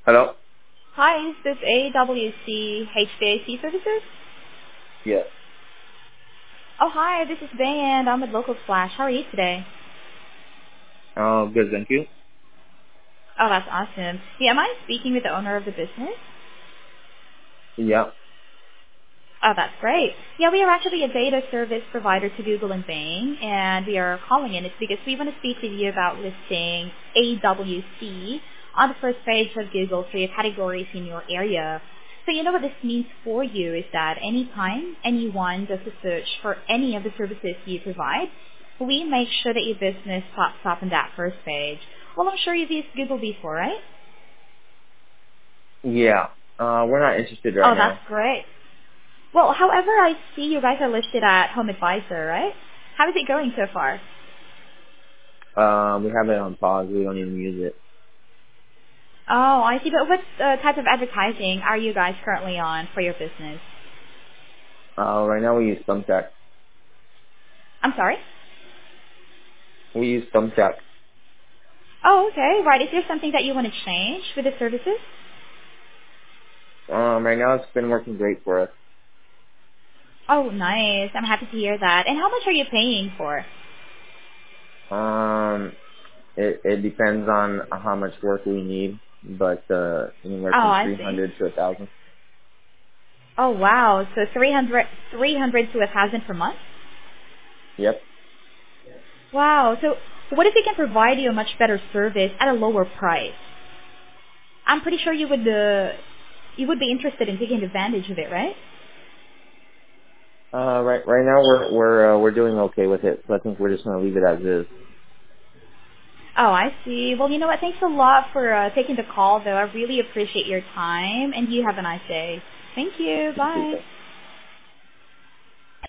Hello? Hi, is this AWC HVAC Services? Yes. Oh, hi, this is Van. I'm with Local Splash. How are you today? Good, thank you. Oh, that's awesome. Yeah, am I speaking with the owner of the business? Yeah. Oh, that's great. Yeah, we are actually a data service provider to Google and Bing, and we are calling in. It's because we want to speak with you about listing AWC on the first page of Google for your categories in your area. So you know what this means for you is that anytime anyone does a search for any of the services you provide, we make sure that your business pops up on that first page. Well, I'm sure you've used Google before, right? Yeah. We're not interested right Oh, that's now. great. Well, however, I see you guys are listed at Home Advisor, right? How is it going so far? We have it on pause. We don't even use it. Oh, I see. But what type of advertising are you guys currently on for your business? Right now we use Thumbtack. I'm sorry? We use Thumbtack. Oh, okay. Right. Is there something that you want to change with the services? Right now it's been working great for us. Oh, nice. I'm happy to hear that. And how much are you paying for? Um, it depends on how much work we need, but, anywhere Oh, from I see. 300 to 1,000. Oh, wow. So 300 to 1,000 per month? Yep. Wow. So what if we can provide you a much better service at a lower price? I'm pretty sure you would be interested in taking advantage of it, right? Right now we're doing okay with it, so I think we're just gonna leave it as is. Oh, I see. Well, you know what? Thanks a lot for taking the call, though. I really appreciate your time, and you have a nice day. Thank you. You too, Bye. thanks.